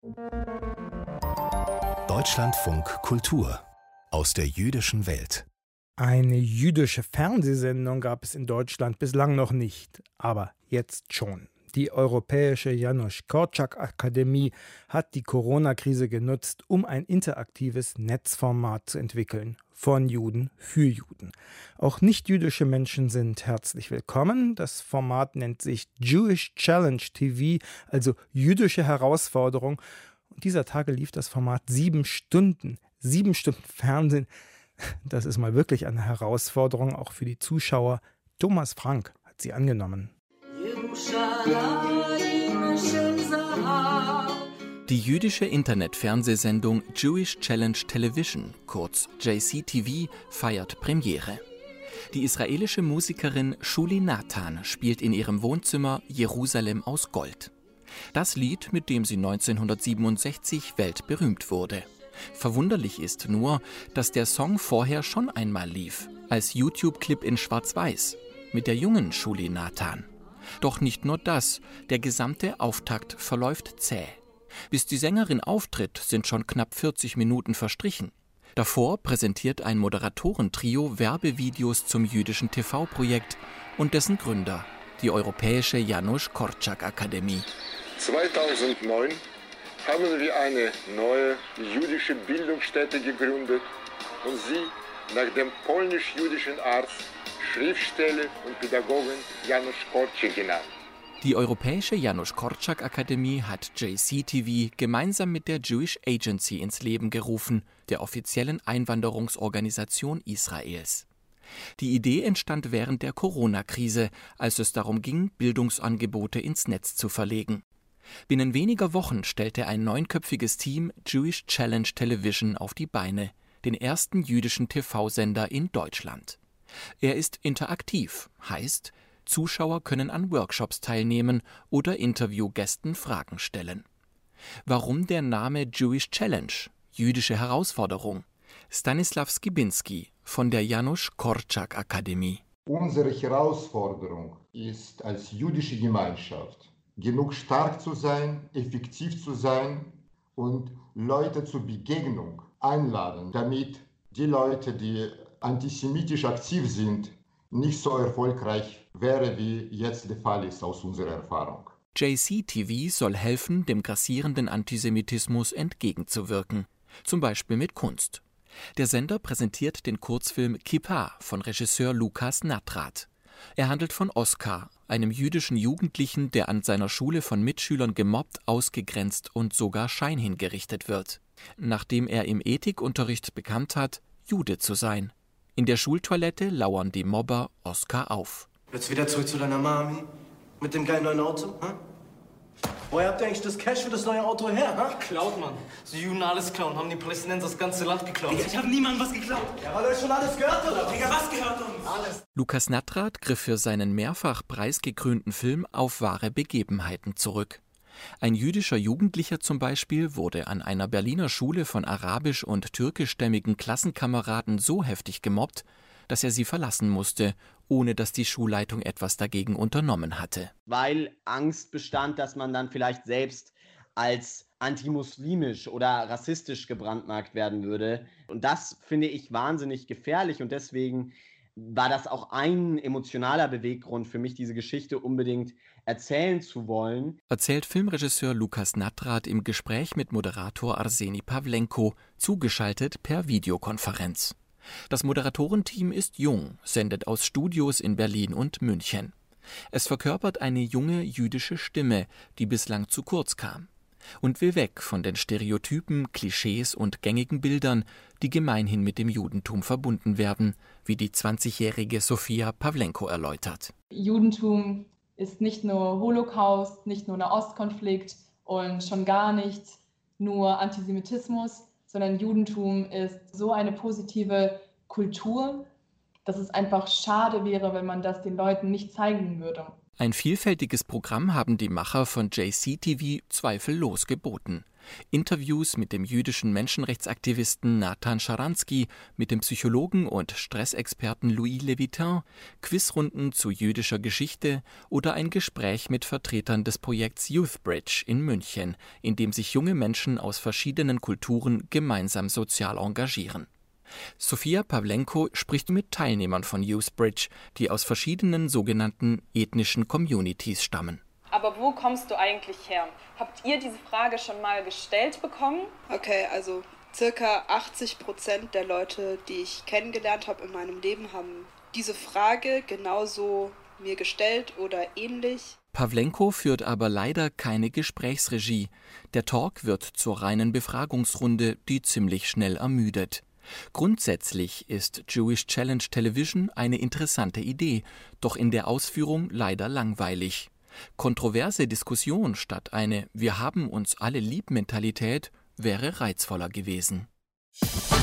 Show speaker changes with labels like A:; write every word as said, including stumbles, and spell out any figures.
A: Deutschlandfunk Kultur aus der jüdischen Welt.
B: Eine jüdische Fernsehsendung gab es in Deutschland bislang noch nicht, aber jetzt schon. Die Europäische Janusz Korczak Akademie hat die Corona-Krise genutzt, um ein interaktives Netzformat zu entwickeln. Von Juden für Juden. Auch nicht-jüdische Menschen sind herzlich willkommen. Das Format nennt sich Jewish Challenge T V, also jüdische Herausforderung. Und dieser Tage lief das Format sieben Stunden. Sieben Stunden Fernsehen. Das ist mal wirklich eine Herausforderung, auch für die Zuschauer. Thomas Frank hat sie angenommen.
C: Die jüdische Internet-Fernsehsendung Jewish Challenge Television, kurz J C T V, feiert Premiere. Die israelische Musikerin Shuli Natan spielt in ihrem Wohnzimmer Jerusalem aus Gold. Das Lied, mit dem sie neunzehnhundertsiebenundsechzig weltberühmt wurde. Verwunderlich ist nur, dass der Song vorher schon einmal lief, als YouTube-Clip in Schwarz-Weiß, mit der jungen Shuli Natan. Doch nicht nur das, der gesamte Auftakt verläuft zäh. Bis die Sängerin auftritt, sind schon knapp vierzig Minuten verstrichen. Davor präsentiert ein Moderatorentrio Werbevideos zum jüdischen T V-Projekt und dessen Gründer, die Europäische Janusz Korczak Akademie.
D: zweitausendneun haben wir eine neue jüdische Bildungsstätte gegründet und sie nach dem polnisch-jüdischen Arzt, Schriftsteller und Pädagogen Janusz Korczak genannt.
C: Die Europäische Janusz Korczak Akademie hat J C T V gemeinsam mit der Jewish Agency ins Leben gerufen, der offiziellen Einwanderungsorganisation Israels. Die Idee entstand während der Corona-Krise, als es darum ging, Bildungsangebote ins Netz zu verlegen. Binnen weniger Wochen stellte ein neunköpfiges Team Jewish Challenge Television auf die Beine, den ersten jüdischen T V-Sender in Deutschland. Er ist interaktiv, heißt, Zuschauer können an Workshops teilnehmen oder Interviewgästen Fragen stellen. Warum der Name Jewish Challenge, jüdische Herausforderung? Stanislav Skibinski von der Janusz Korczak Akademie.
E: Unsere Herausforderung ist, als jüdische Gemeinschaft genug stark zu sein, effektiv zu sein und Leute zur Begegnung einladen, damit die Leute, die antisemitisch aktiv sind, nicht so erfolgreich wäre, wie jetzt der Fall ist aus unserer Erfahrung.
C: J C T V soll helfen, dem grassierenden Antisemitismus entgegenzuwirken, zum Beispiel mit Kunst. Der Sender präsentiert den Kurzfilm Kippa von Regisseur Lukas Natrat. Er handelt von Oskar, einem jüdischen Jugendlichen, der an seiner Schule von Mitschülern gemobbt, ausgegrenzt und sogar scheinhingerichtet wird, nachdem er im Ethikunterricht bekannt hat, Jude zu sein. In der Schultoilette lauern die Mobber Oskar auf.
F: Willst du wieder zurück zu deiner Mami? Mit dem geilen neuen Auto? Hä? Woher habt ihr eigentlich das Cash für das neue Auto her? Hä?
G: Geklaut, Mann. So Juden alles klauen, haben die Palästinenser das ganze Land geklaut.
F: Digga, ich hab niemandem was geklaut. Ja, weil euch schon alles gehört, oder?
G: Digga, was gehört uns? Alles.
C: Lukas Natrat griff für seinen mehrfach preisgekrönten Film auf wahre Begebenheiten zurück. Ein jüdischer Jugendlicher zum Beispiel wurde an einer Berliner Schule von arabisch- und türkischstämmigen Klassenkameraden so heftig gemobbt, dass er sie verlassen musste, ohne dass die Schulleitung etwas dagegen unternommen hatte.
H: Weil Angst bestand, dass man dann vielleicht selbst als antimuslimisch oder rassistisch gebrandmarkt werden würde. Und das finde ich wahnsinnig gefährlich und deswegen war das auch ein emotionaler Beweggrund für mich, diese Geschichte unbedingt erzählen zu wollen.
C: Erzählt Filmregisseur Lukas Natrat im Gespräch mit Moderator Arseni Pawlenko, zugeschaltet per Videokonferenz. Das Moderatorenteam ist jung, sendet aus Studios in Berlin und München. Es verkörpert eine junge jüdische Stimme, die bislang zu kurz kam. Und will weg von den Stereotypen, Klischees und gängigen Bildern, die gemeinhin mit dem Judentum verbunden werden, wie die zwanzigjährige Sofia Pawlenko erläutert.
I: Judentum ist nicht nur Holocaust, nicht nur Nahostkonflikt und schon gar nicht nur Antisemitismus, sondern Judentum ist so eine positive Kultur, dass es einfach schade wäre, wenn man das den Leuten nicht zeigen würde.
C: Ein vielfältiges Programm haben die Macher von J C T V zweifellos geboten. Interviews mit dem jüdischen Menschenrechtsaktivisten Natan Sharansky, mit dem Psychologen und Stressexperten Louis Levitin, Quizrunden zu jüdischer Geschichte oder ein Gespräch mit Vertretern des Projekts YouthBridge in München, in dem sich junge Menschen aus verschiedenen Kulturen gemeinsam sozial engagieren. Sofia Pawlenko spricht mit Teilnehmern von YouthBridge, die aus verschiedenen sogenannten ethnischen Communities stammen.
J: Aber wo kommst du eigentlich her? Habt ihr diese Frage schon mal gestellt bekommen?
K: Okay, also circa achtzig Prozent der Leute, die ich kennengelernt habe in meinem Leben, haben diese Frage genauso mir gestellt oder ähnlich.
C: Pawlenko führt aber leider keine Gesprächsregie. Der Talk wird zur reinen Befragungsrunde, die ziemlich schnell ermüdet. Grundsätzlich ist Jewish Challenge Television eine interessante Idee, doch in der Ausführung leider langweilig. Kontroverse Diskussion statt eine Wir haben uns alle lieb Mentalität wäre reizvoller gewesen.